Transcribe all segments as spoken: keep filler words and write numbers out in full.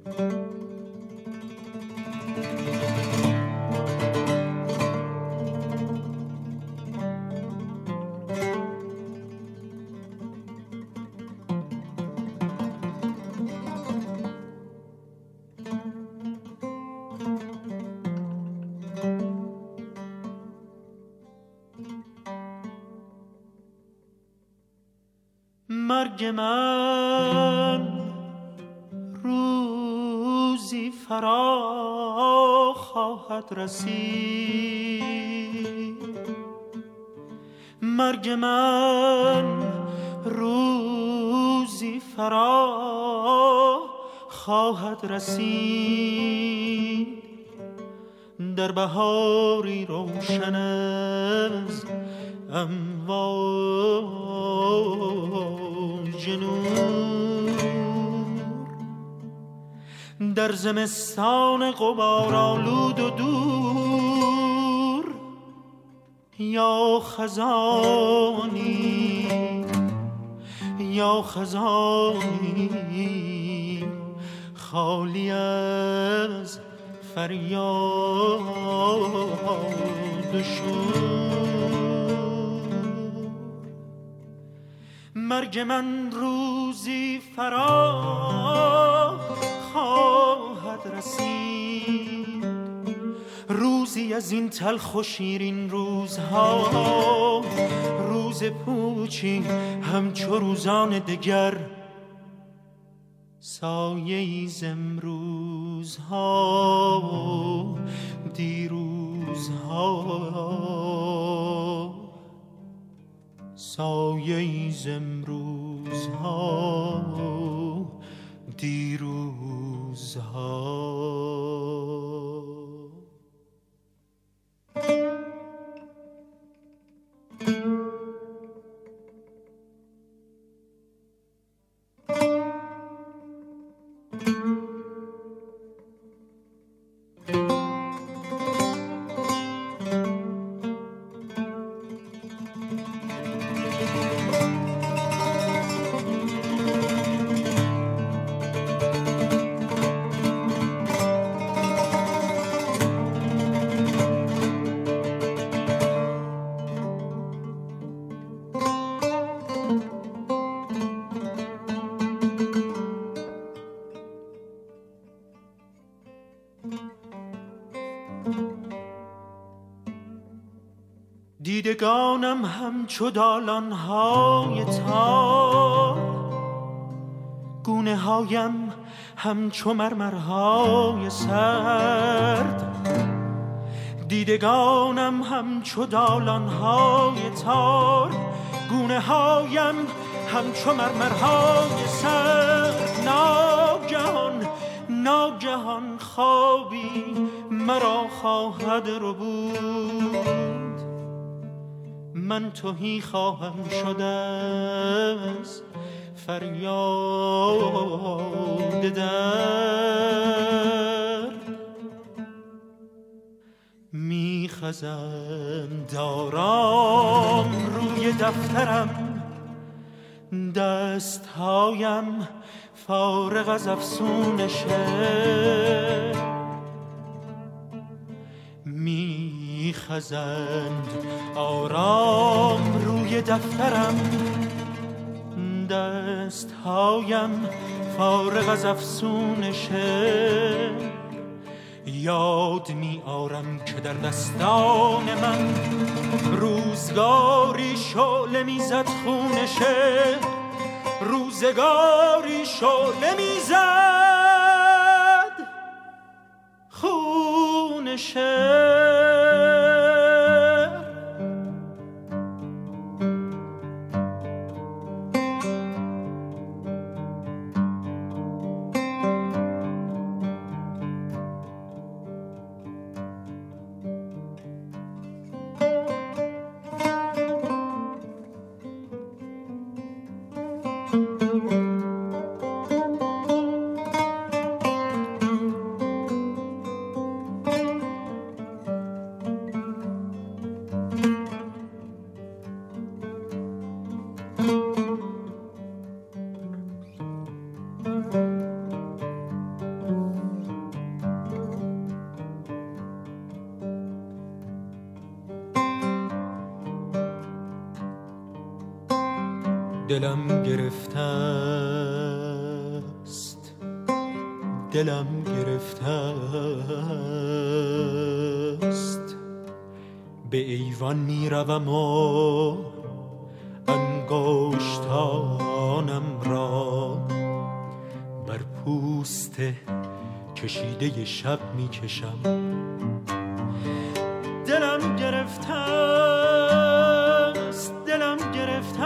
مرگ من روزی فرا خواهد رسید، مرگ من روزی فرا خواهد رسید، در بهاری روشن از امواج نور، در زمستان غبارآلود و دور، یا خزانی یا خزانی خالی از فریاد و شور. مرگ من روزی فرا خواهد رسید، روزی از این تلخ و شیرین روزها، روز پوچی همچو روزان دگر، سایه‌ای ز امروزها و دیروزها، سایه‌ای ز امروزها و دیروزها. دیدگانم همچو دالان‌های تار، گونه هایم همچو مرمرهای سرد، دیدگانم همچو دالان‌های تار، گونه هایم همچو مرمرهای سرد. ناگهان ناگهان خوابی مرا خواهد ربود، من تهی خواهم شد از فریاد درد. میخزند آرام روی دفترم، دستهایم فارغ از افسون شعر، میخزند آرام روی دفترم، دستهایم فارغ از افسون شعر. یاد می آرم که در دستان من روزگاری شعله میزد خون شعر، روزگاری شعله میزد خون شعر. دلم گرفته است، دلم گرفته است. به ایوان می روم و انگشتانم را بر پوست کشیده شب می کشم. دلم گرفته است، دلم گرفته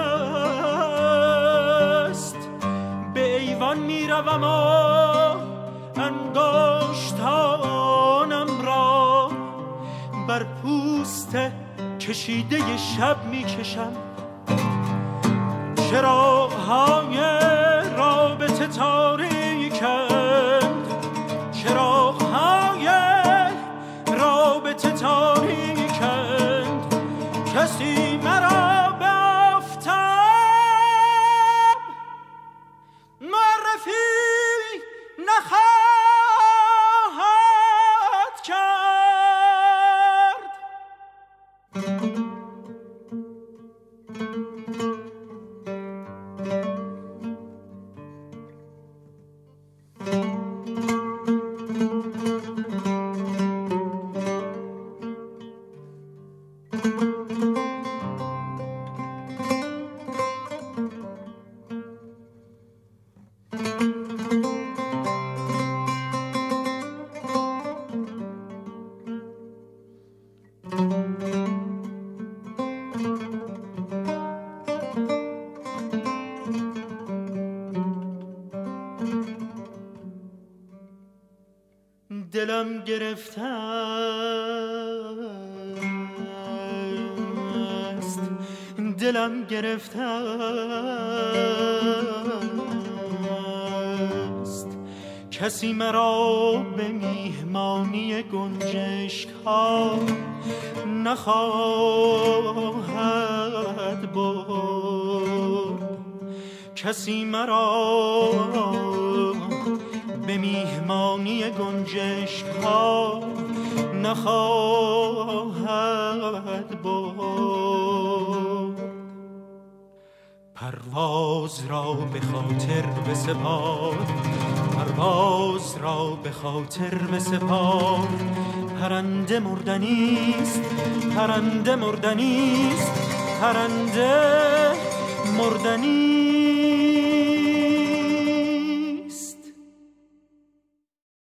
است. به ایوان می روم و انگشتانم را بر پوست کشیده شب می کشم. چراغ‌های رابطه تاریکند، چراغ‌های رابطه تاریکند. کسی مرا به آفتاب معرفی نخواهد کرد. دلم گرفته است، دلم گرفته است. کسی مرا به میهمانی گنجشک ها نخواهد برد. کسی مرا به میهمانی گنجشک ها نخواهد برد. پرواز را به خاطر بسپار، پرواز را به خاطر بسپار. پرنده مردنیست، پرنده مردنیست، پرنده مردنیست.